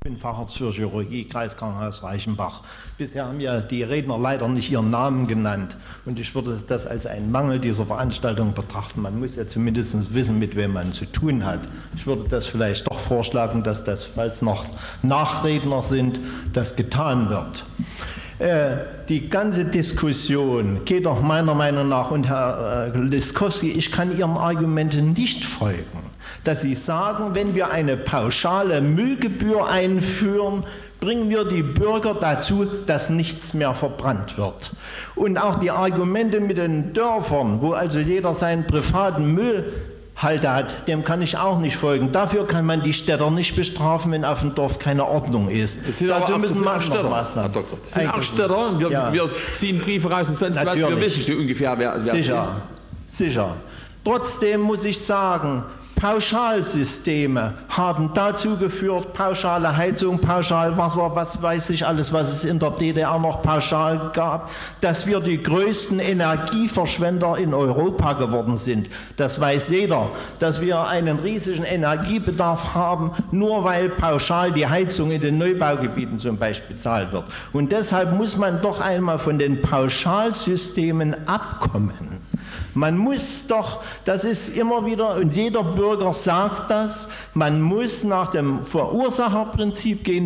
Ich bin Facharzt für Chirurgie, Kreiskrankenhaus Reichenbach. Bisher haben ja die Redner leider nicht ihren Namen genannt. Und ich würde das als einen Mangel dieser Veranstaltung betrachten. Man muss ja zumindest wissen, mit wem man zu tun hat. Ich würde das vielleicht doch vorschlagen, dass das, falls noch Nachredner sind, das getan wird. Die ganze Diskussion geht doch meiner Meinung nach, und Herr Liskowski, ich kann Ihren Argumenten nicht folgen, dass Sie sagen, wenn wir eine pauschale Müllgebühr einführen, bringen wir die Bürger dazu, dass nichts mehr verbrannt wird. Und auch die Argumente mit den Dörfern, wo also jeder seinen privaten Müllhalter hat, dem kann ich auch nicht folgen. Dafür kann man die Städter nicht bestrafen, wenn auf dem Dorf keine Ordnung ist. Dazu müssen wir auch Städter, Herr Doktor. Das sind auch Städter. Wir ziehen Briefe raus und sonst was. Wir wissen schon ungefähr, wer Sicher. Trotzdem muss ich sagen, Pauschalsysteme haben dazu geführt, pauschale Heizung, Pauschalwasser, was weiß ich alles, was es in der DDR noch pauschal gab, dass wir die größten Energieverschwender in Europa geworden sind. Das weiß jeder, dass wir einen riesigen Energiebedarf haben, nur weil pauschal die Heizung in den Neubaugebieten zum Beispiel bezahlt wird. Und deshalb muss man doch einmal von den Pauschalsystemen abkommen. Man muss doch, das ist immer wieder, und jeder Bürger sagt das, man muss nach dem Verursacherprinzip gehen,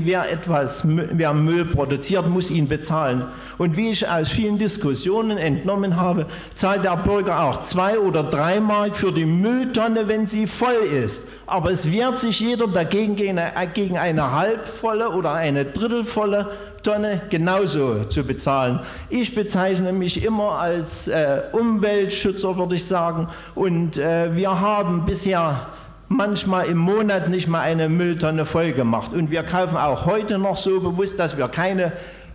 wer Müll produziert, muss ihn bezahlen. Und wie ich aus vielen Diskussionen entnommen habe, zahlt der Bürger auch 2 oder 3 Mark für die Mülltonne, wenn sie voll ist. Aber es wehrt sich jeder dagegen, gegen eine halbvolle oder eine drittelvolle Tonne genauso zu bezahlen. Ich bezeichne mich immer als Umweltschützer, würde ich sagen. Und wir haben bisher manchmal im Monat nicht mal eine Mülltonne voll gemacht. Und wir kaufen auch heute noch so bewusst, dass wir keine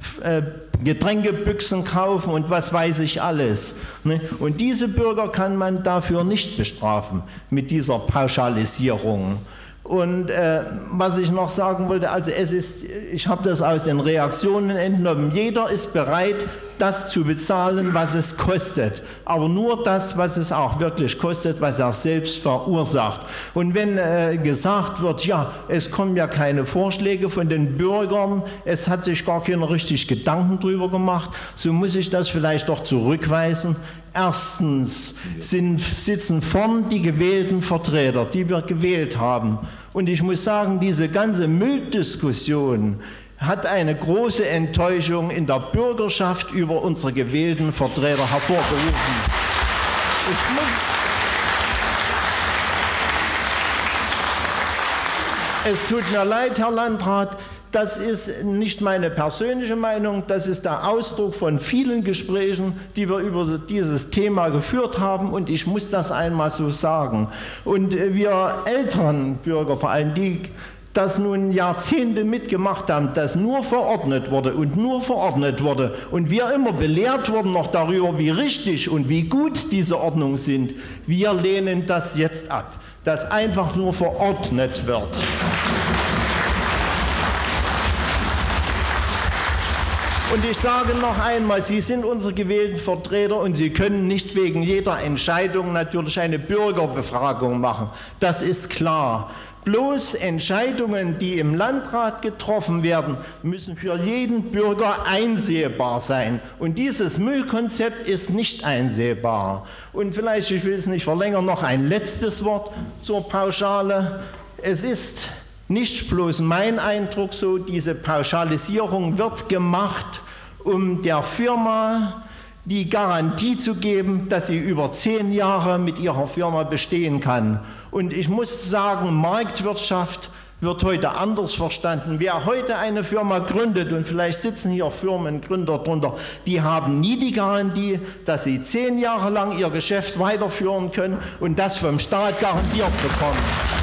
Getränkebüchsen kaufen und was weiß ich alles. Und diese Bürger kann man dafür nicht bestrafen mit dieser Pauschalisierung. Und was ich noch sagen wollte, also ich habe das aus den Reaktionen entnommen, jeder ist bereit, das zu bezahlen, was es kostet, aber nur das, was es auch wirklich kostet, was er selbst verursacht. Und wenn gesagt wird, ja, es kommen ja keine Vorschläge von den Bürgern, es hat sich gar keiner richtig Gedanken drüber gemacht, so muss ich das vielleicht doch zurückweisen. Erstens sitzen vorn die gewählten Vertreter, die wir gewählt haben. Und ich muss sagen, diese ganze Mülldiskussion hat eine große Enttäuschung in der Bürgerschaft über unsere gewählten Vertreter hervorgerufen. Es tut mir leid, Herr Landrat, das ist nicht meine persönliche Meinung, das ist der Ausdruck von vielen Gesprächen, die wir über dieses Thema geführt haben, und ich muss das einmal so sagen. Und wir älteren Bürger vor allem, die das nun Jahrzehnte mitgemacht haben, dass nur verordnet wurde und wir immer belehrt wurden noch darüber, wie richtig und wie gut diese Ordnungen sind, wir lehnen das jetzt ab, dass einfach nur verordnet wird. Und ich sage noch einmal, Sie sind unsere gewählten Vertreter und Sie können nicht wegen jeder Entscheidung natürlich eine Bürgerbefragung machen. Das ist klar. Bloß Entscheidungen, die im Landrat getroffen werden, müssen für jeden Bürger einsehbar sein. Und dieses Müllkonzept ist nicht einsehbar. Und vielleicht, ich will es nicht verlängern, noch ein letztes Wort zur Pauschale. Es ist nicht bloß mein Eindruck so, diese Pauschalisierung wird gemacht, um der Firma die Garantie zu geben, dass sie über 10 Jahre mit ihrer Firma bestehen kann. Und ich muss sagen, Marktwirtschaft wird heute anders verstanden. Wer heute eine Firma gründet, und vielleicht sitzen hier Firmengründer drunter, die haben nie die Garantie, dass sie 10 Jahre lang ihr Geschäft weiterführen können und das vom Staat garantiert bekommen.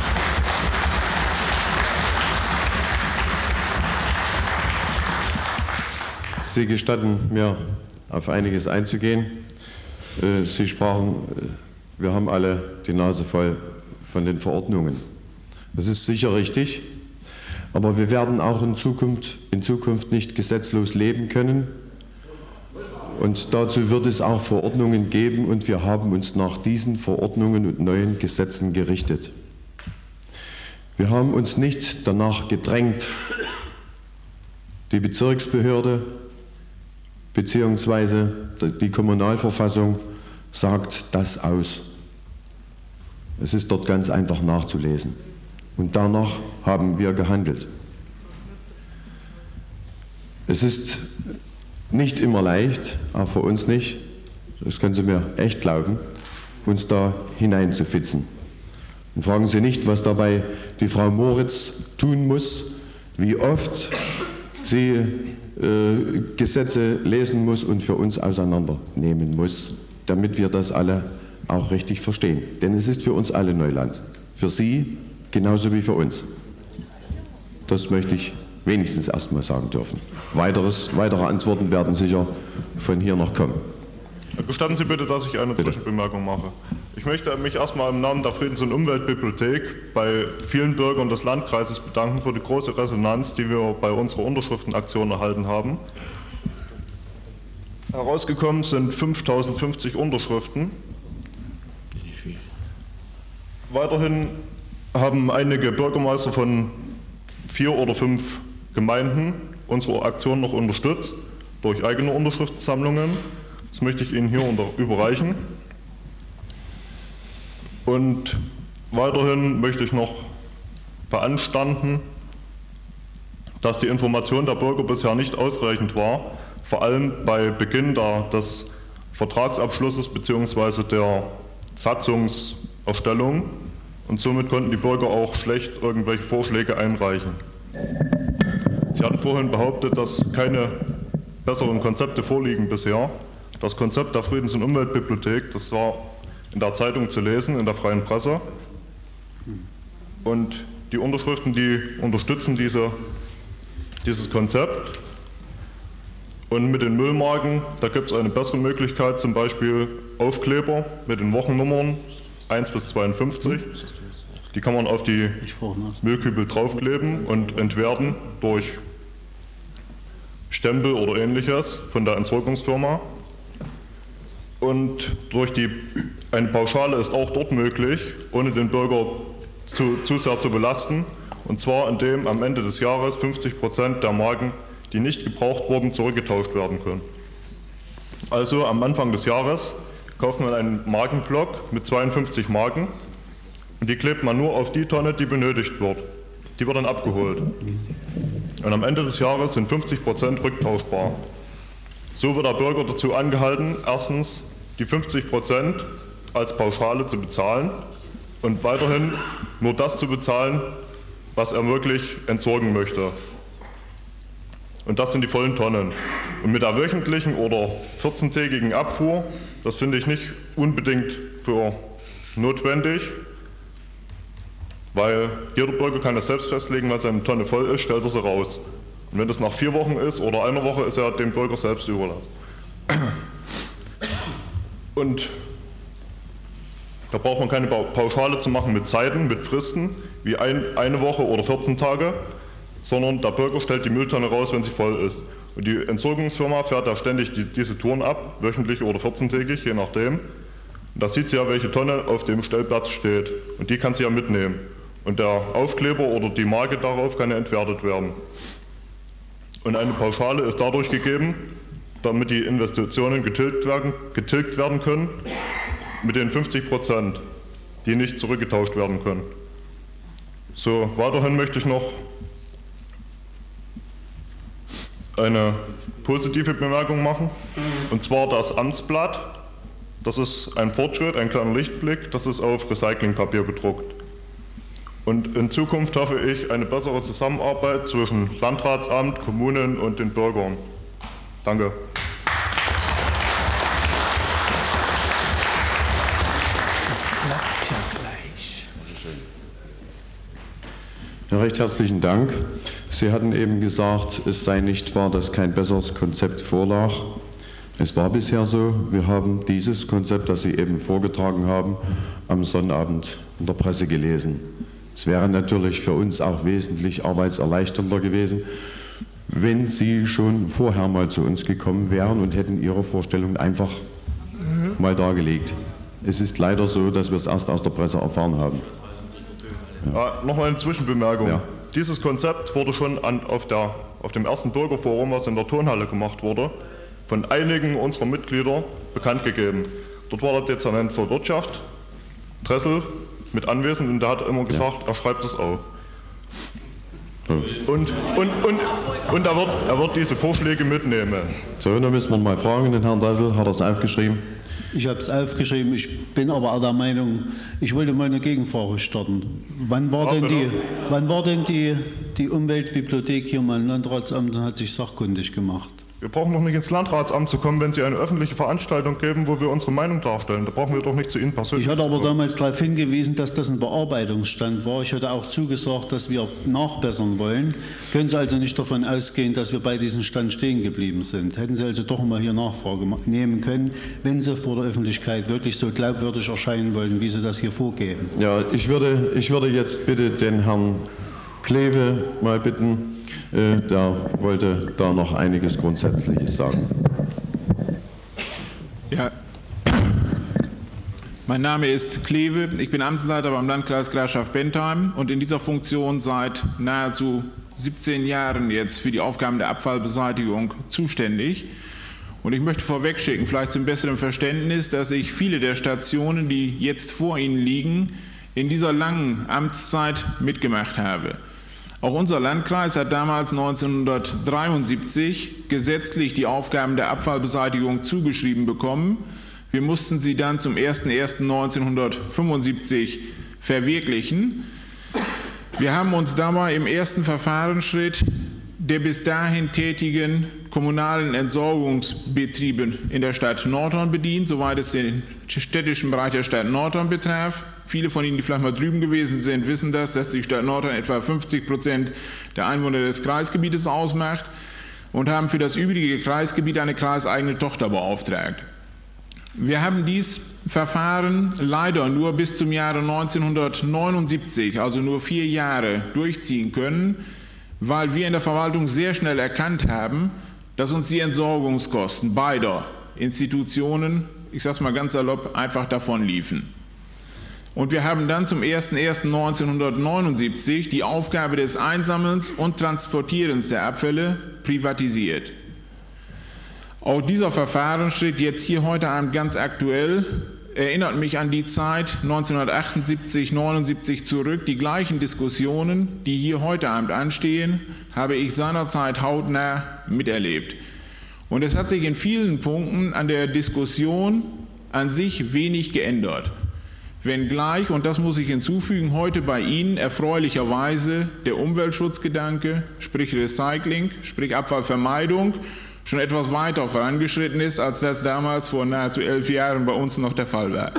Sie gestatten mir, auf einiges einzugehen. Sie sprachen, wir haben alle die Nase voll von den Verordnungen. Das ist sicher richtig, aber wir werden auch in Zukunft nicht gesetzlos leben können. Und dazu wird es auch Verordnungen geben, und wir haben uns nach diesen Verordnungen und neuen Gesetzen gerichtet. Wir haben uns nicht danach gedrängt, Die Bezirksbehörde bzw. die Kommunalverfassung sagt das aus. Es ist dort ganz einfach nachzulesen. Und danach haben wir gehandelt. Es ist nicht immer leicht, auch für uns nicht, das können Sie mir echt glauben, uns da hineinzufitzen. Und fragen Sie nicht, was dabei die Frau Moritz tun muss, wie oft sie Gesetze lesen muss und für uns auseinandernehmen muss, damit wir das alle auch richtig verstehen. Denn es ist für uns alle Neuland. Für Sie genauso wie für uns. Das möchte ich wenigstens erst mal sagen dürfen. Weitere Antworten werden sicher von hier noch kommen. Gestatten Sie bitte, dass ich eine Zwischenbemerkung mache. Ich möchte mich erstmal im Namen der Friedens- und Umweltbibliothek bei vielen Bürgern des Landkreises bedanken für die große Resonanz, die wir bei unserer Unterschriftenaktion erhalten haben. Herausgekommen sind 5050 Unterschriften. Weiterhin haben einige Bürgermeister von 4 oder 5 Gemeinden unsere Aktion noch unterstützt durch eigene Unterschriftensammlungen. Das möchte ich Ihnen hier überreichen. Und weiterhin möchte ich noch beanstanden, dass die Information der Bürger bisher nicht ausreichend war, vor allem bei Beginn des Vertragsabschlusses bzw. der Satzungserstellung. Und somit konnten die Bürger auch schlecht irgendwelche Vorschläge einreichen. Sie hatten vorhin behauptet, dass keine besseren Konzepte vorliegen bisher. Das Konzept der Friedens- und Umweltbibliothek, das war in der Zeitung zu lesen, in der freien Presse. Und die Unterschriften, die unterstützen dieses Konzept. Und mit den Müllmarken, da gibt es eine bessere Möglichkeit, zum Beispiel Aufkleber mit den Wochennummern 1 bis 52. Die kann man auf die Müllkübel draufkleben und entwerten durch Stempel oder ähnliches von der Entsorgungsfirma. Und eine Pauschale ist auch dort möglich, ohne den Bürger zu sehr zu belasten. Und zwar indem am Ende des Jahres 50% der Marken, die nicht gebraucht wurden, zurückgetauscht werden können. Also am Anfang des Jahres kauft man einen Markenblock mit 52 Marken und die klebt man nur auf die Tonne, die benötigt wird. Die wird dann abgeholt. Und am Ende des Jahres sind 50% rücktauschbar. So wird der Bürger dazu angehalten, erstens die 50% als Pauschale zu bezahlen und weiterhin nur das zu bezahlen, was er wirklich entsorgen möchte. Und das sind die vollen Tonnen. Und mit der wöchentlichen oder 14-tägigen Abfuhr, das finde ich nicht unbedingt für notwendig, weil jeder Bürger kann das selbst festlegen, weil seine Tonne voll ist, stellt er sie raus. Und wenn das nach 4 Wochen ist oder einer Woche, ist er dem Bürger selbst überlassen. Und da braucht man keine Pauschale zu machen mit Zeiten, mit Fristen, wie eine Woche oder 14 Tage, sondern der Bürger stellt die Mülltonne raus, wenn sie voll ist. Und die Entsorgungsfirma fährt da ständig diese Touren ab, wöchentlich oder 14-tägig, je nachdem. Und da sieht sie ja, welche Tonne auf dem Stellplatz steht. Und die kann sie ja mitnehmen. Und der Aufkleber oder die Marke darauf kann ja entwertet werden. Und eine Pauschale ist dadurch gegeben, damit die Investitionen getilgt werden können, mit den 50%, die nicht zurückgetauscht werden können. So, weiterhin möchte ich noch eine positive Bemerkung machen, und zwar das Amtsblatt. Das ist ein Fortschritt, ein kleiner Lichtblick, das ist auf Recyclingpapier gedruckt. Und in Zukunft hoffe ich eine bessere Zusammenarbeit zwischen Landratsamt, Kommunen und den Bürgern. Danke. Das klappt ja gleich. Ja, recht herzlichen Dank. Sie hatten eben gesagt, es sei nicht wahr, dass kein besseres Konzept vorlag. Es war bisher so, wir haben dieses Konzept, das Sie eben vorgetragen haben, am Sonnabend in der Presse gelesen. Es wäre natürlich für uns auch wesentlich arbeitserleichternder gewesen, wenn Sie schon vorher mal zu uns gekommen wären und hätten Ihre Vorstellung einfach mal dargelegt. Es ist leider so, dass wir es erst aus der Presse erfahren haben. Ja. Nochmal eine Zwischenbemerkung. Ja. dieses Konzept wurde schon auf dem ersten Bürgerforum, was in der Turnhalle gemacht wurde, von einigen unserer Mitglieder bekannt gegeben. Dort war der Dezernent für Wirtschaft, Dressel, mit anwesend und der hat immer gesagt, er schreibt es auf. Und er wird diese Vorschläge mitnehmen. So, dann müssen wir mal fragen, den Herrn Dressel, hat er es aufgeschrieben? Ich habe es aufgeschrieben, ich bin aber auch der Meinung, ich wollte mal eine Gegenfrage starten. Wann war denn die Umweltbibliothek hier mal im Landratsamt und hat sich sachkundig gemacht? Wir brauchen doch nicht ins Landratsamt zu kommen, wenn Sie eine öffentliche Veranstaltung geben, wo wir unsere Meinung darstellen. Da brauchen wir doch nicht zu Ihnen persönlich. Ich hatte aber damals darauf hingewiesen, dass das ein Bearbeitungsstand war. Ich hatte auch zugesagt, dass wir nachbessern wollen. Können Sie also nicht davon ausgehen, dass wir bei diesem Stand stehen geblieben sind? Hätten Sie also doch mal hier Nachfrage nehmen können, wenn Sie vor der Öffentlichkeit wirklich so glaubwürdig erscheinen wollten, wie Sie das hier vorgeben? Ja, ich würde jetzt bitte den Herrn Kleve mal bitten. Der wollte da noch einiges Grundsätzliches sagen. Ja, mein Name ist Kleve, ich bin Amtsleiter beim Landkreis Grafschaft-Bentheim und in dieser Funktion seit nahezu 17 Jahren jetzt für die Aufgaben der Abfallbeseitigung zuständig. Und ich möchte vorwegschicken, vielleicht zum besseren Verständnis, dass ich viele der Stationen, die jetzt vor Ihnen liegen, in dieser langen Amtszeit mitgemacht habe. Auch unser Landkreis hat damals 1973 gesetzlich die Aufgaben der Abfallbeseitigung zugeschrieben bekommen. Wir mussten sie dann zum 01.01.1975 verwirklichen. Wir haben uns dabei im ersten Verfahrensschritt der bis dahin tätigen kommunalen Entsorgungsbetriebe in der Stadt Nordhorn bedient, soweit es den städtischen Bereich der Stadt Nordhorn betraf. Viele von Ihnen, die vielleicht mal drüben gewesen sind, wissen das, dass die Stadt Nordhorn etwa 50% der Einwohner des Kreisgebietes ausmacht und haben für das übrige Kreisgebiet eine kreiseigene Tochter beauftragt. Wir haben dies Verfahren leider nur bis zum Jahre 1979, also nur 4 Jahre, durchziehen können, weil wir in der Verwaltung sehr schnell erkannt haben, dass uns die Entsorgungskosten beider Institutionen, ich sage es mal ganz salopp, einfach davonliefen. Und wir haben dann zum 01.01.1979 die Aufgabe des Einsammelns und Transportierens der Abfälle privatisiert. Auch dieser Verfahrensschritt, jetzt hier heute Abend ganz aktuell, erinnert mich an die Zeit 1978, 79 zurück. Die gleichen Diskussionen, die hier heute Abend anstehen, habe ich seinerzeit hautnah miterlebt. Und es hat sich in vielen Punkten an der Diskussion an sich wenig geändert. Wenngleich, und das muss ich hinzufügen, heute bei Ihnen erfreulicherweise der Umweltschutzgedanke, sprich Recycling, sprich Abfallvermeidung, schon etwas weiter vorangeschritten ist, als das damals vor nahezu 11 Jahren bei uns noch der Fall war.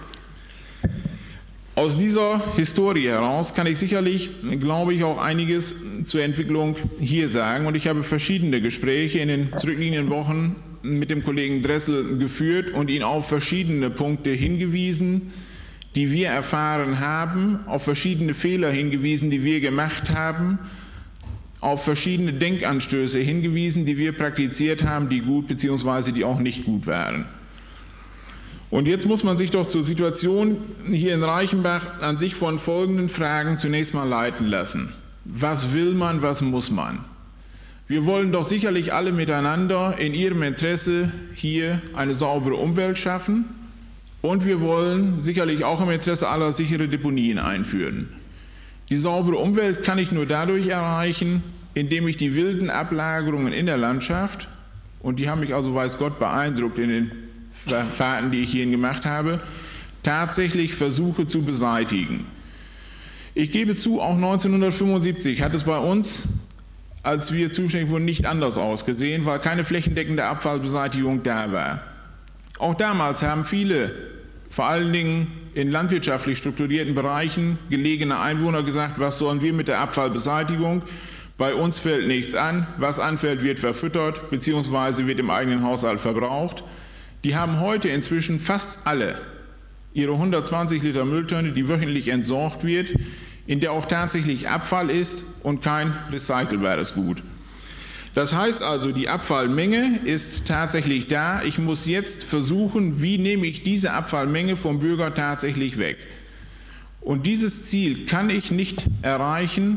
Aus dieser Historie heraus kann ich sicherlich, glaube ich, auch einiges zur Entwicklung hier sagen. Und ich habe verschiedene Gespräche in den zurückliegenden Wochen mit dem Kollegen Dressel geführt und ihn auf verschiedene Punkte hingewiesen, die wir erfahren haben, auf verschiedene Fehler hingewiesen, die wir gemacht haben, auf verschiedene Denkanstöße hingewiesen, die wir praktiziert haben, die gut bzw. die auch nicht gut waren. Und jetzt muss man sich doch zur Situation hier in Reichenbach an sich von folgenden Fragen zunächst mal leiten lassen. Was will man, was muss man? Wir wollen doch sicherlich alle miteinander in Ihrem Interesse hier eine saubere Umwelt schaffen und wir wollen sicherlich auch im Interesse aller sichere Deponien einführen. Die saubere Umwelt kann ich nur dadurch erreichen, indem ich die wilden Ablagerungen in der Landschaft, und die haben mich also weiß Gott beeindruckt in den Fahrten, die ich hierhin gemacht habe, tatsächlich versuche zu beseitigen. Ich gebe zu, auch 1975 hat es bei uns, als wir zuständig wurden, nicht anders ausgesehen, weil keine flächendeckende Abfallbeseitigung da war. Auch damals haben viele, vor allen Dingen in landwirtschaftlich strukturierten Bereichen gelegene Einwohner gesagt, was sollen wir mit der Abfallbeseitigung? Bei uns fällt nichts an, was anfällt, wird verfüttert bzw. wird im eigenen Haushalt verbraucht. Die haben heute inzwischen fast alle ihre 120 Liter Mülltonne, die wöchentlich entsorgt wird, in der auch tatsächlich Abfall ist und kein recycelbares Gut. Das heißt also, die Abfallmenge ist tatsächlich da. Ich muss jetzt versuchen, wie nehme ich diese Abfallmenge vom Bürger tatsächlich weg. Und dieses Ziel kann ich nicht erreichen,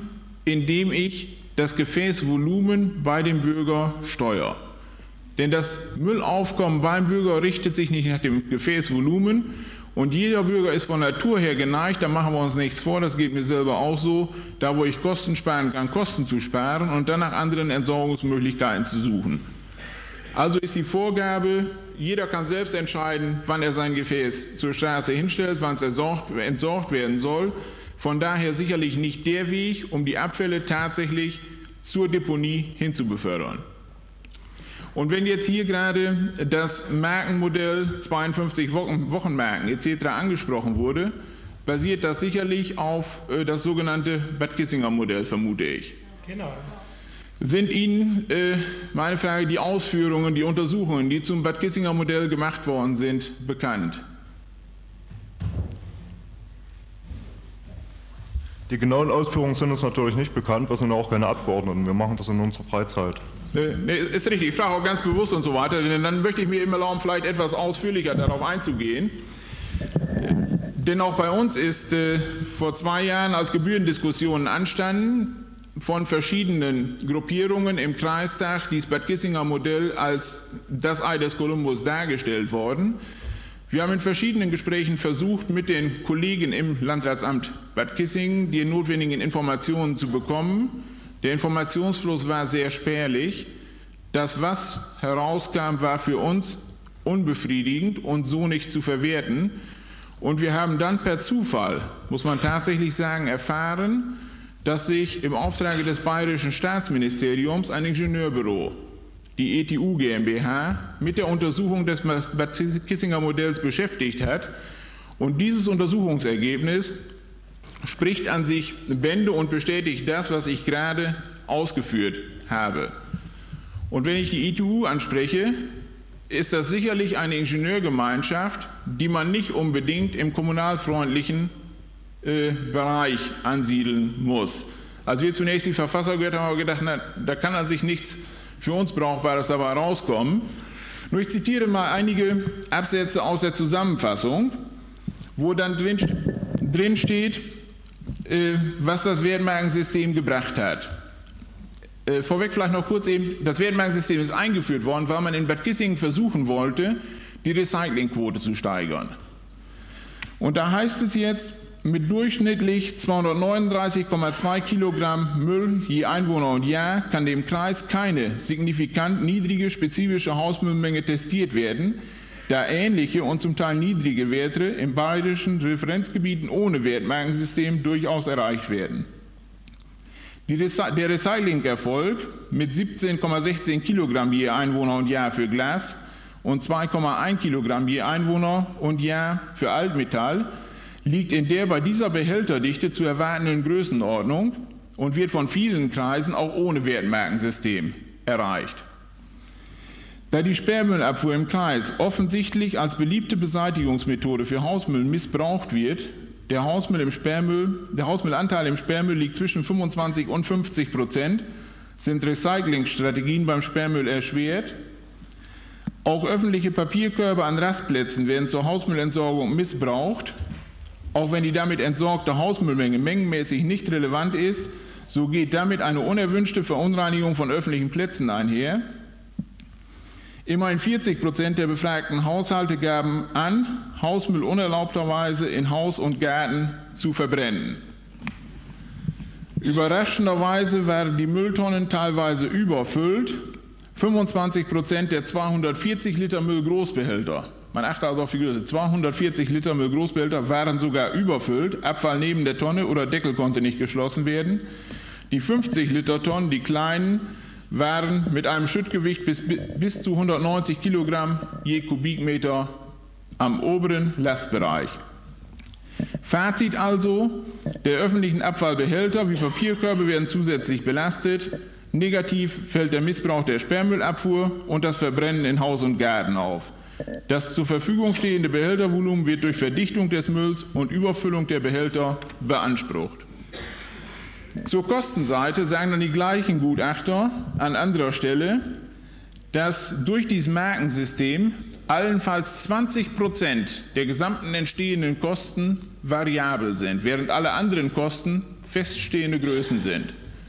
indem ich das Gefäßvolumen bei dem Bürger steuere. Denn das Müllaufkommen beim Bürger richtet sich nicht nach dem Gefäßvolumen und jeder Bürger ist von Natur her geneigt, da machen wir uns nichts vor, das geht mir selber auch so, da wo ich Kosten sparen kann, Kosten zu sparen und dann nach anderen Entsorgungsmöglichkeiten zu suchen. Also ist die Vorgabe, jeder kann selbst entscheiden, wann er sein Gefäß zur Straße hinstellt, wann es entsorgt werden soll. Von daher sicherlich nicht der Weg, um die Abfälle tatsächlich zur Deponie hinzubefördern. Und wenn jetzt hier gerade das Markenmodell 52 Wochenmarken etc. angesprochen wurde, basiert das sicherlich auf das sogenannte Bad Kissinger Modell, vermute ich. Genau. Sind Ihnen, meine Frage, die Ausführungen, die Untersuchungen, die zum Bad Kissinger Modell gemacht worden sind, bekannt? Die genauen Ausführungen sind uns natürlich nicht bekannt, wir sind ja auch keine Abgeordneten, wir machen das in unserer Freizeit. Nee, ist richtig, ich frage auch ganz bewusst und so weiter, denn dann möchte ich mir immer erlauben, vielleicht etwas ausführlicher darauf einzugehen. Denn auch bei uns ist vor 2 Jahren, als Gebührendiskussionen anstanden, von verschiedenen Gruppierungen im Kreistag dieses Bad Kissinger Modell als das Ei des Kolumbus dargestellt worden. Wir haben in verschiedenen Gesprächen versucht, mit den Kollegen im Landratsamt Bad Kissingen die notwendigen Informationen zu bekommen. Der Informationsfluss war sehr spärlich. Das, was herauskam, war für uns unbefriedigend und so nicht zu verwerten. Und wir haben dann per Zufall, muss man tatsächlich sagen, erfahren, dass sich im Auftrag des Bayerischen Staatsministeriums ein Ingenieurbüro, die ETU GmbH, mit der Untersuchung des Bad Kissinger Modells beschäftigt hat. Und dieses Untersuchungsergebnis spricht an sich Bände und bestätigt das, was ich gerade ausgeführt habe. Und wenn ich die ETU anspreche, ist das sicherlich eine Ingenieurgemeinschaft, die man nicht unbedingt im kommunalfreundlichen Bereich ansiedeln muss. Als wir zunächst die Verfasser gehört haben, haben wir gedacht, na, da kann an sich nichts für uns Brauchbares dabei rauskommen. Nur ich zitiere mal einige Absätze aus der Zusammenfassung, wo dann drin steht, was das Wertmarkensystem gebracht hat. Vorweg vielleicht noch kurz eben, das Wertmarkensystem ist eingeführt worden, weil man in Bad Kissingen versuchen wollte, die Recyclingquote zu steigern. Und da heißt es jetzt, mit durchschnittlich 239,2 Kilogramm Müll je Einwohner und Jahr kann dem Kreis keine signifikant niedrige spezifische Hausmüllmenge testiert werden, da ähnliche und zum Teil niedrige Werte in bayerischen Referenzgebieten ohne Wertmarkensystem durchaus erreicht werden. Der Recyclingerfolg mit 17,16 Kilogramm je Einwohner und Jahr für Glas und 2,1 Kilogramm je Einwohner und Jahr für Altmetall liegt in der bei dieser Behälterdichte zu erwartenden Größenordnung und wird von vielen Kreisen auch ohne Wertmarkensystem erreicht. Da die Sperrmüllabfuhr im Kreis offensichtlich als beliebte Beseitigungsmethode für Hausmüll missbraucht wird, der Hausmüllanteil im Sperrmüll liegt zwischen 25 und 50%, sind Recyclingstrategien beim Sperrmüll erschwert. Auch öffentliche Papierkörbe an Rastplätzen werden zur Hausmüllentsorgung missbraucht. Auch wenn die damit entsorgte Hausmüllmenge mengenmäßig nicht relevant ist, so geht damit eine unerwünschte Verunreinigung von öffentlichen Plätzen einher. Immerhin 40% der befragten Haushalte gaben an, Hausmüll unerlaubterweise in Haus und Garten zu verbrennen. Überraschenderweise waren die Mülltonnen teilweise überfüllt. 25% der 240 Liter Müllgroßbehälter, man achtet also auf die Größe, 240 Liter Müllgroßbehälter waren sogar überfüllt, Abfall neben der Tonne oder Deckel konnte nicht geschlossen werden. Die 50 Liter Tonnen, die kleinen, waren mit einem Schüttgewicht bis zu 190 Kilogramm je Kubikmeter am oberen Lastbereich. Fazit also, der öffentlichen Abfallbehälter wie Papierkörbe werden zusätzlich belastet. Negativ fällt der Missbrauch der Sperrmüllabfuhr und das Verbrennen in Haus und Garten auf. Das zur Verfügung stehende Behältervolumen wird durch Verdichtung des Mülls und Überfüllung der Behälter beansprucht. Zur Kostenseite sagen dann die gleichen Gutachter an anderer Stelle, dass durch dieses Markensystem allenfalls 20% der gesamten entstehenden Kosten variabel sind, während alle anderen Kosten feststehende Größen sind.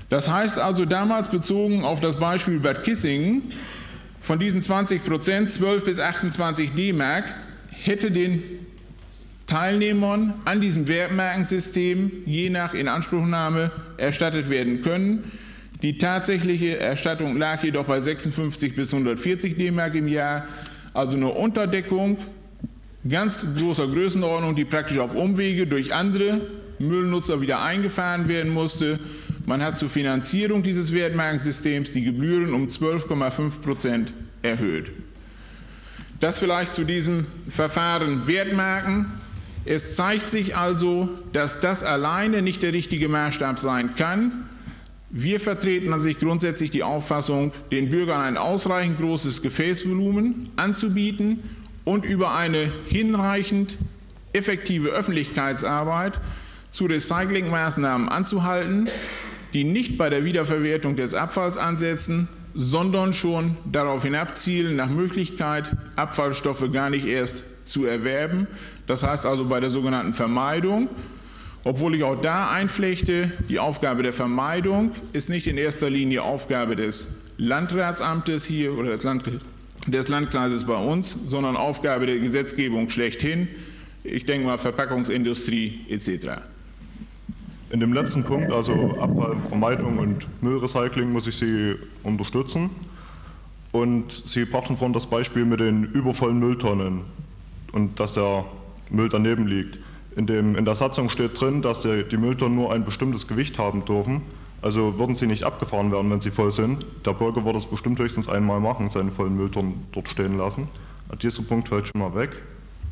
Das heißt also damals bezogen auf das Beispiel Bad Kissingen, von diesen 20%, 12 bis 28 D-Mark, hätte den Teilnehmern an diesem Wertmarkensystem je nach Inanspruchnahme erstattet werden können. Die tatsächliche Erstattung lag jedoch bei 56 bis 140 D-Mark im Jahr, also eine Unterdeckung ganz großer Größenordnung, die praktisch auf Umwege durch andere Müllnutzer wieder eingefahren werden musste. Man hat zur Finanzierung dieses Wertmarkensystems die Gebühren um 12,5% erhöht. Das vielleicht zu diesem Verfahren Wertmarken. Es zeigt sich also, dass das alleine nicht der richtige Maßstab sein kann. Wir vertreten an sich grundsätzlich die Auffassung, den Bürgern ein ausreichend großes Gefäßvolumen anzubieten und über eine hinreichend effektive Öffentlichkeitsarbeit zu Recyclingmaßnahmen anzuhalten, die nicht bei der Wiederverwertung des Abfalls ansetzen, sondern schon darauf hinabzielen, nach Möglichkeit Abfallstoffe gar nicht erst zu erwerben. Das heißt also bei der sogenannten Vermeidung, obwohl ich auch da einflechte, die Aufgabe der Vermeidung ist nicht in erster Linie Aufgabe des Landratsamtes hier oder des Landkreises bei uns, sondern Aufgabe der Gesetzgebung schlechthin. Ich denke mal Verpackungsindustrie etc. In dem letzten Punkt, also Abfallvermeidung und Müllrecycling, muss ich Sie unterstützen. Und Sie brachten vorhin das Beispiel mit den übervollen Mülltonnen und dass der Müll daneben liegt. In der Satzung steht drin, dass die Mülltonnen nur ein bestimmtes Gewicht haben dürfen. Also würden sie nicht abgefahren werden, wenn sie voll sind. Der Bürger wird das bestimmt höchstens einmal machen, seine vollen Mülltonnen dort stehen lassen. Dieser Punkt fällt schon mal weg.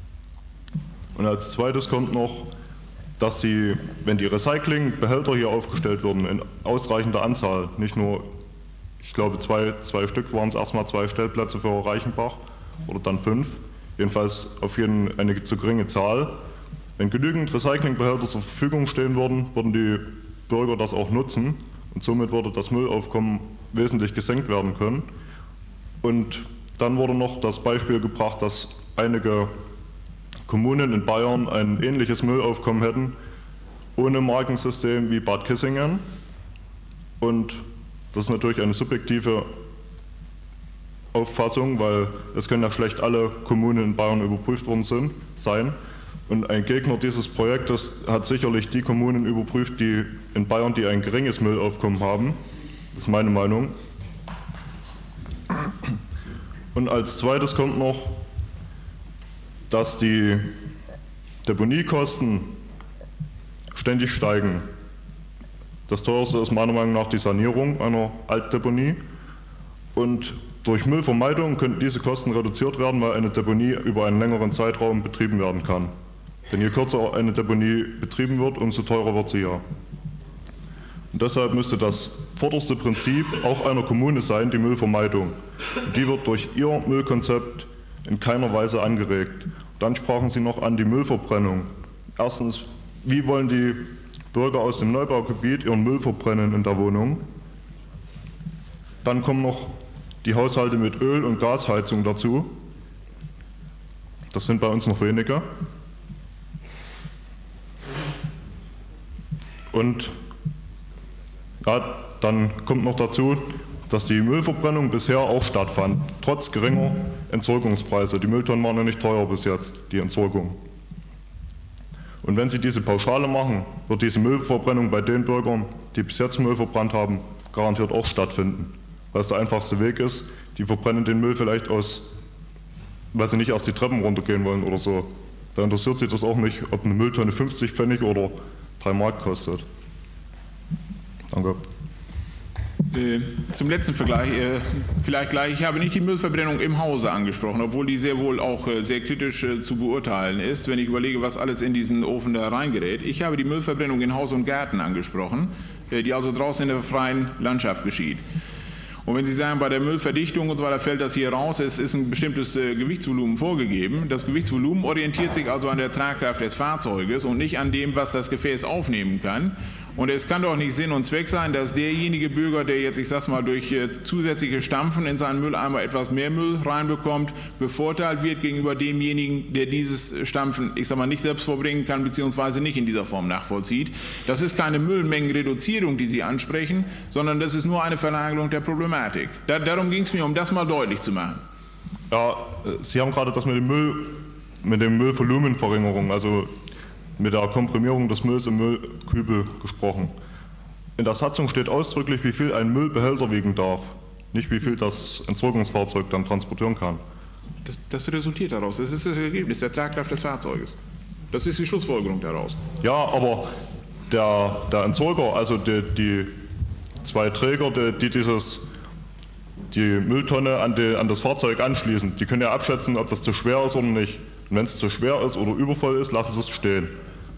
Und als zweites kommt noch, dass wenn die Recyclingbehälter hier aufgestellt würden, in ausreichender Anzahl, nicht nur, ich glaube zwei Stück waren es erstmal 2 Stellplätze für Reichenbach oder dann 5, jedenfalls auf jeden Fall eine zu geringe Zahl. Wenn genügend Recyclingbehälter zur Verfügung stehen würden, würden die Bürger das auch nutzen und somit würde das Müllaufkommen wesentlich gesenkt werden können. Und dann wurde noch das Beispiel gebracht, dass einige Kommunen in Bayern ein ähnliches Müllaufkommen hätten, ohne Markensystem wie Bad Kissingen. Und das ist natürlich eine subjektive Auffassung, weil es können ja schlecht alle Kommunen in Bayern überprüft worden sein. Und ein Gegner dieses Projektes hat sicherlich die Kommunen überprüft, die in Bayern, die ein geringes Müllaufkommen haben. Das ist meine Meinung. Und als zweites kommt noch, dass die Deponiekosten ständig steigen. Das teuerste ist meiner Meinung nach die Sanierung einer Altdeponie. Und durch Müllvermeidung könnten diese Kosten reduziert werden, weil eine Deponie über einen längeren Zeitraum betrieben werden kann. Denn je kürzer eine Deponie betrieben wird, umso teurer wird sie ja. Und deshalb müsste das vorderste Prinzip auch einer Kommune sein, die Müllvermeidung. Und die wird durch ihr Müllkonzept in keiner Weise angeregt. Dann sprachen Sie noch an die Müllverbrennung. Erstens, wie wollen die Bürger aus dem Neubaugebiet ihren Müll verbrennen in der Wohnung? Dann kommen noch die Haushalte mit Öl- und Gasheizung dazu. Das sind bei uns noch weniger. Und ja, dann kommt noch dazu, dass die Müllverbrennung bisher auch stattfand, trotz geringer Entsorgungspreise. Die Mülltonnen waren ja nicht teuer bis jetzt, die Entsorgung. Und wenn Sie diese Pauschale machen, wird diese Müllverbrennung bei den Bürgern, die bis jetzt Müll verbrannt haben, garantiert auch stattfinden. Weil es der einfachste Weg ist, die verbrennen den Müll vielleicht weil sie nicht erst die Treppen runtergehen wollen oder so. Da interessiert sie das auch nicht, ob eine Mülltonne 50 Pfennig oder 3 Mark kostet. Danke. Zum letzten Vergleich, vielleicht gleich, ich habe nicht die Müllverbrennung im Hause angesprochen, obwohl die sehr wohl auch sehr kritisch zu beurteilen ist, wenn ich überlege, was alles in diesen Ofen da reingerät. Ich habe die Müllverbrennung in Haus und Garten angesprochen, die also draußen in der freien Landschaft geschieht. Und wenn Sie sagen, bei der Müllverdichtung und so weiter fällt das hier raus, es ist ein bestimmtes Gewichtsvolumen vorgegeben. Das Gewichtsvolumen orientiert sich also an der Tragkraft des Fahrzeuges und nicht an dem, was das Gefäß aufnehmen kann. Und es kann doch nicht Sinn und Zweck sein, dass derjenige Bürger, der jetzt, ich sag's mal, durch zusätzliche Stampfen in seinen Mülleimer etwas mehr Müll reinbekommt, bevorteilt wird gegenüber demjenigen, der dieses Stampfen, ich sag mal, nicht selbst vollbringen kann, beziehungsweise nicht in dieser Form nachvollzieht. Das ist keine Müllmengenreduzierung, die Sie ansprechen, sondern das ist nur eine Verlagerung der Problematik. Darum ging es mir, um das mal deutlich zu machen. Ja, Sie haben gerade das mit dem Müllvolumenverringerung, also mit der Komprimierung des Mülls im Müllkübel gesprochen. In der Satzung steht ausdrücklich, wie viel ein Müllbehälter wiegen darf, nicht wie viel das Entsorgungsfahrzeug dann transportieren kann. Das resultiert daraus. Das ist das Ergebnis der Tragkraft des Fahrzeuges. Das ist die Schlussfolgerung daraus. Ja, aber der Entsorger, also die zwei Träger, die Mülltonne an das Fahrzeug anschließen, die können ja abschätzen, ob das zu schwer ist oder nicht. Und wenn es zu schwer ist oder übervoll ist, lassen sie es stehen.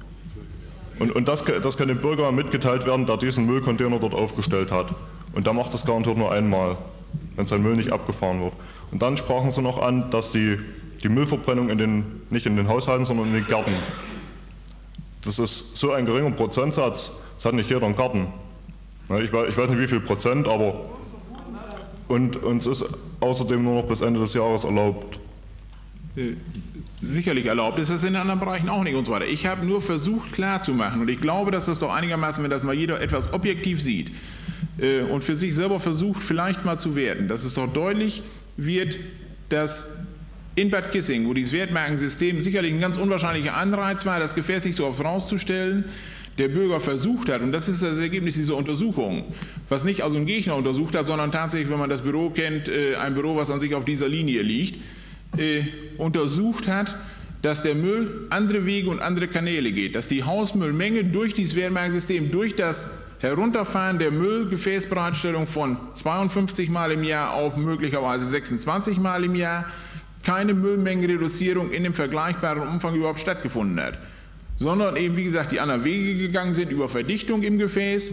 Und das kann dem Bürger mitgeteilt werden, der diesen Müllcontainer dort aufgestellt hat. Und der macht das garantiert nur einmal, wenn sein Müll nicht abgefahren wird. Und dann sprachen sie noch an, dass die Müllverbrennung nicht in den Haushalten, sondern in den Gärten. Das ist so ein geringer Prozentsatz, das hat nicht jeder einen Garten. Ich weiß nicht wie viel Prozent, aber und es ist außerdem nur noch bis Ende des Jahres erlaubt. Sicherlich erlaubt ist das in anderen Bereichen auch nicht und so weiter. Ich habe nur versucht klarzumachen, und ich glaube, dass das doch einigermaßen, wenn das mal jeder etwas objektiv sieht und für sich selber versucht, vielleicht mal zu werten, dass es doch deutlich wird, dass in Bad Kissing, wo dieses Wertmarkensystem sicherlich ein ganz unwahrscheinlicher Anreiz war, das Gefäß nicht so oft rauszustellen, der Bürger versucht hat, und das ist das Ergebnis dieser Untersuchung, was nicht also ein Gegner untersucht hat, sondern tatsächlich, wenn man das Büro kennt, ein Büro, was an sich auf dieser Linie liegt, untersucht hat, dass der Müll andere Wege und andere Kanäle geht, dass die Hausmüllmenge durch dieses Wertmarkensystem, durch das Herunterfahren der Müllgefäßbereitstellung von 52 Mal im Jahr auf möglicherweise 26 Mal im Jahr keine Müllmengenreduzierung in dem vergleichbaren Umfang überhaupt stattgefunden hat, sondern eben, wie gesagt, die anderen Wege gegangen sind über Verdichtung im Gefäß,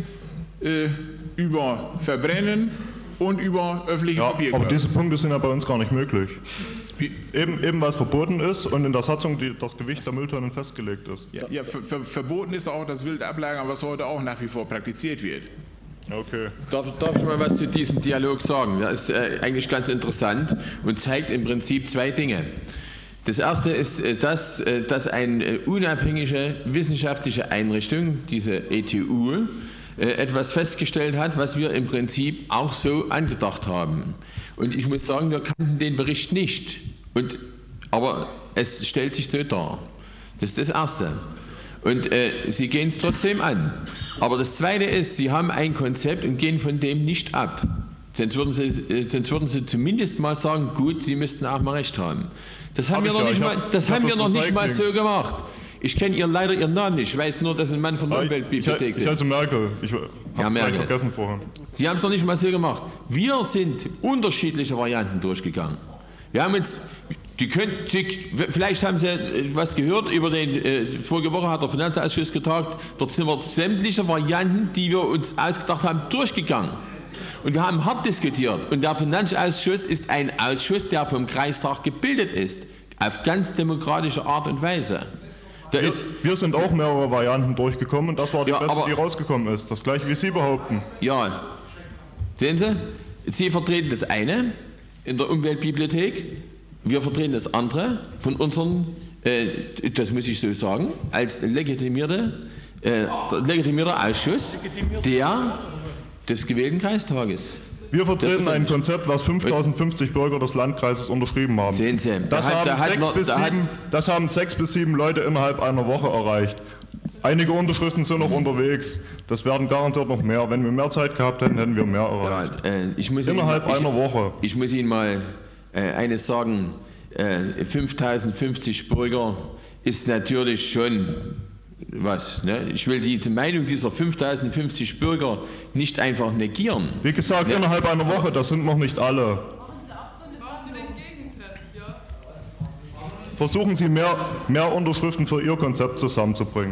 über Verbrennen und über öffentliche Papierkörbe. Aber diese Punkte sind ja bei uns gar nicht möglich. Eben weil es verboten ist und in der Satzung das Gewicht der Mülltonnen festgelegt ist. Ja, verboten ist auch das wilde Ablagern, was heute auch nach wie vor praktiziert wird. Okay. Darf ich mal was zu diesem Dialog sagen? Das ist eigentlich ganz interessant und zeigt im Prinzip zwei Dinge. Das erste ist, dass eine unabhängige wissenschaftliche Einrichtung, diese ETU, etwas festgestellt hat, was wir im Prinzip auch so angedacht haben. Und ich muss sagen, wir kannten den Bericht nicht. Aber es stellt sich so dar. Das ist das Erste. Und Sie gehen es trotzdem an. Aber das Zweite ist, Sie haben ein Konzept und gehen von dem nicht ab. Sonst würden Sie zumindest mal sagen, gut, Sie müssten auch mal recht haben. Das haben wir noch nicht mal so gemacht. Ich kenne leider Ihren Namen nicht. Ich weiß nur, dass Sie ein Mann von der Umweltbibliothek sind. Ich heiße Merkel. Ich habe es vergessen vorhin. Sie haben es noch nicht mal so gemacht. Wir sind unterschiedliche Varianten durchgegangen. Wir haben uns, vielleicht haben Sie was gehört über vorige Woche hat der Finanzausschuss getagt. Dort sind wir sämtliche Varianten, die wir uns ausgedacht haben, durchgegangen. Und wir haben hart diskutiert. Und der Finanzausschuss ist ein Ausschuss, der vom Kreistag gebildet ist. Auf ganz demokratische Art und Weise. Wir sind auch mehrere Varianten durchgekommen und das war die beste, die rausgekommen ist. Das gleiche wie Sie behaupten. Ja, sehen Sie, Sie vertreten das eine in der Umweltbibliothek, wir vertreten das andere von unseren, das muss ich so sagen, als legitimierter Ausschuss des gewählten Kreistages. Wir vertreten ein Konzept, was 5050 Bürger des Landkreises unterschrieben haben. Sehen Sie, das haben 6 bis 7 Leute innerhalb einer Woche erreicht. Einige Unterschriften sind noch unterwegs. Das werden garantiert noch mehr. Wenn wir mehr Zeit gehabt hätten, hätten wir mehr erreicht. Ja, innerhalb einer Woche. Ich muss Ihnen mal eines sagen. 5050 Bürger ist natürlich schon was. Ne? Ich will die Meinung dieser 5050 Bürger nicht einfach negieren. Wie gesagt, innerhalb einer Woche, das sind noch nicht alle. Versuchen Sie mehr Unterschriften für Ihr Konzept zusammenzubringen.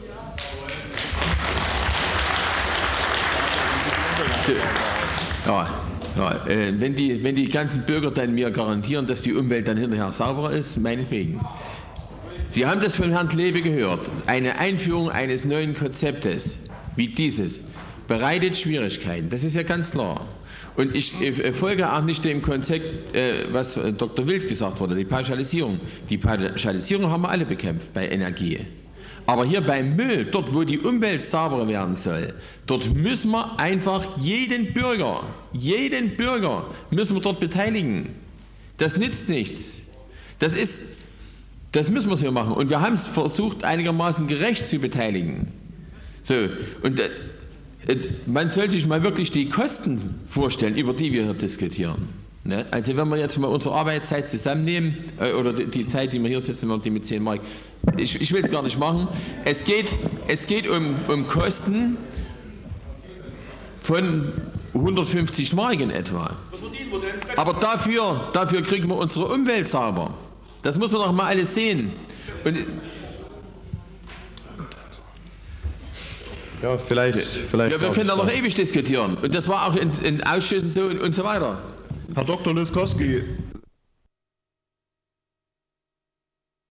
Wenn die ganzen Bürger dann mir garantieren, dass die Umwelt dann hinterher sauberer ist, meinetwegen. Sie haben das von Herrn Kleve gehört, eine Einführung eines neuen Konzeptes. wie dieses bereitet Schwierigkeiten. Das ist ja ganz klar. Und ich folge auch nicht dem Konzept, was Dr. Wild gesagt wurde, die Pauschalisierung. Die Pauschalisierung haben wir alle bekämpft bei Energie. Aber hier beim Müll, dort wo die Umwelt sauberer werden soll, dort müssen wir einfach jeden Bürger müssen wir dort beteiligen. Das nützt nichts. Das müssen wir so machen. Und wir haben es versucht, einigermaßen gerecht zu beteiligen. So, und man soll sich mal wirklich die Kosten vorstellen, über die wir hier diskutieren. Ne? Also wenn wir jetzt mal unsere Arbeitszeit zusammennehmen, oder die Zeit, die wir hier sitzen, die mit 10 Mark, ich will es gar nicht machen. Es geht um Kosten von 150 Mark in etwa. Aber dafür kriegen wir unsere Umwelt sauber. Das muss man doch mal alles sehen. Und ja, vielleicht wir können da noch ewig diskutieren. Und das war auch in Ausschüssen so und so weiter. Herr Dr. Liskowski,